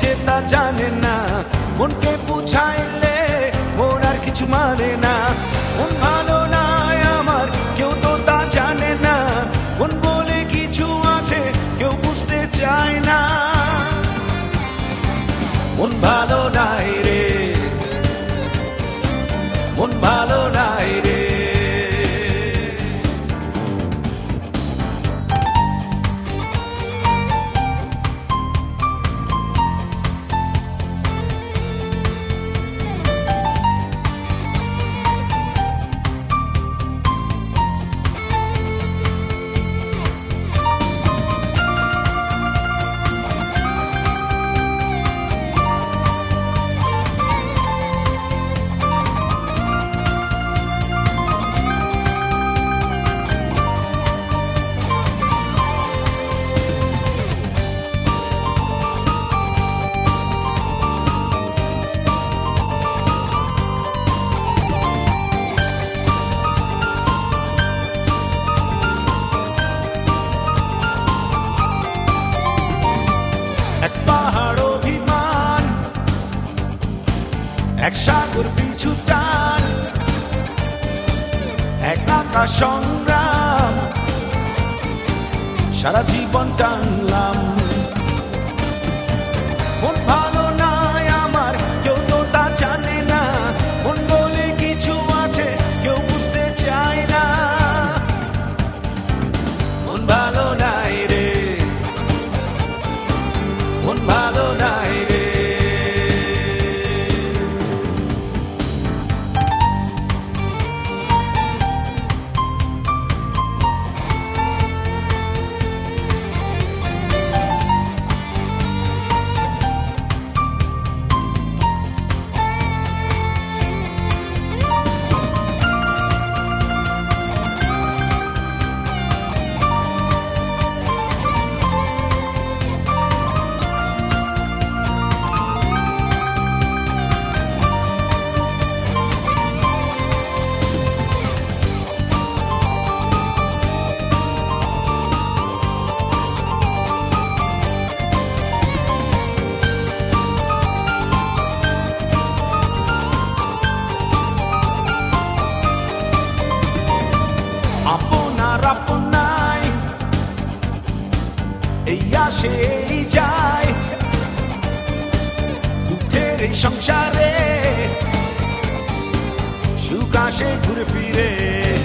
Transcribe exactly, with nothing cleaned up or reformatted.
যে তা জানে না, মনকে বুঝাইলে মন আর কিছু মানে না। মন ভালো নয় আমার, কেউ তো তা জানে না, মন বলে কিছু আছে কেউ বুঝতে চায় না। মন ভালো নাই রে, মন ভালো নাই রে। এক পাহাড় অভিমান, এক সাগর পিছু টান, এক আকাশ সংগ্রাম, সারা জীবন টানলাম। মন ভালো নাই আমার, কেউ তো তা জানে না, মন বলে কিছু আছে কেউ বুঝতে চায় না। মন ভালো নাই রে, মন ভালো নাই রে। আপনার আপনাই এই আসে এই যায়, দুঃখের এই সংসারে সুখ আসে ঘুরে ফিরে।